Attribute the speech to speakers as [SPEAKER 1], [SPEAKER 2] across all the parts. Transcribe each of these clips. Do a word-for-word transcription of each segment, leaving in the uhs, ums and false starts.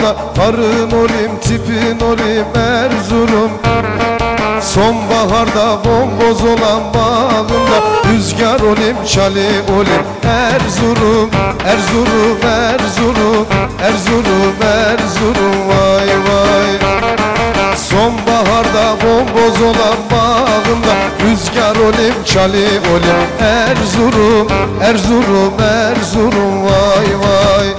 [SPEAKER 1] bağında, karın olayım tipin olayım Erzurum. Sonbaharda bomboz olan bağında, rüzgar olayım çali olayım Erzurum. Erzurum, Erzurum, Erzurum, Erzurum, vay vay. Sonbaharda bomboz olan bağında, rüzgar olayım çali olayım Erzurum. Erzurum, Erzurum, vay vay.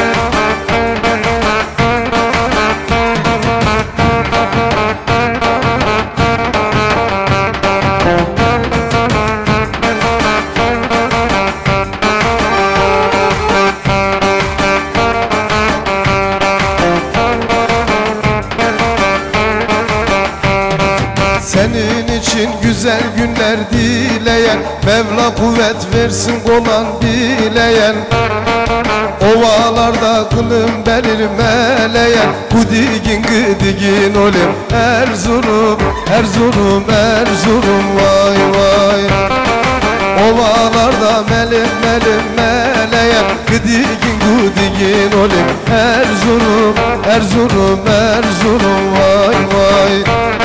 [SPEAKER 1] Senin için güzel günler dileyen, Mevla kuvvet versin olan bileyen. Ovalarda kılım belir meleyen, Kudigin gıdigin olayım Erzurum. Erzurum, Erzurum, vay vay. Ovalarda melim melim meleyen, Gıdigin gudigin olayım Erzurum. Erzurum, Erzurum, vay vay.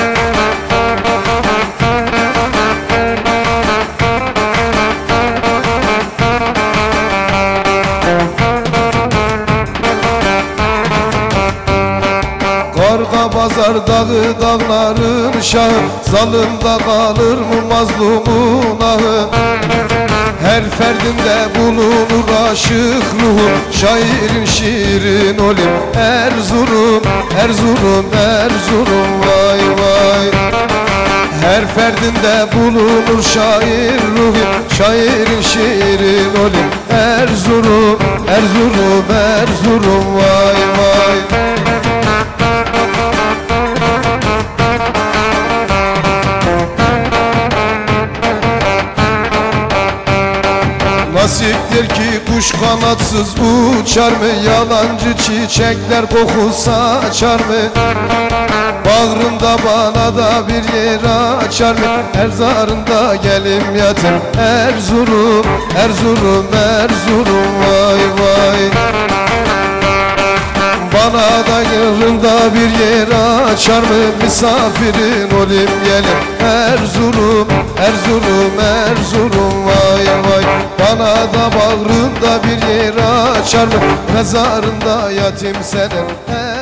[SPEAKER 1] Kargabazar dağı dağların şahı, zalımda kalır mı mazlumun ahı? Her ferdinde bulunur aşık ruhum, şairin şiirin olayım Erzurum. Erzurum, Erzurum, vay vay. Her ferdinde bulunur şair ruhum, şairin şiirin olayım Erzurum. Erzurum, Erzurum, vay vay. Nasiptir ki kuş kanatsız uçar mı? Yalancı çiçekler koku saçar mı? Bağrımda bana da bir yer açar mı? Erzarında gelim yatım Erzurum. Erzurum, Erzurum, vay vay. Bana da yarında bir yer açar mı? Misafirin olayım gelim Erzurum. Erzurum, Erzurum, vay vay. Bana da bağrında bir yer açar mı? Mezarında yatim senin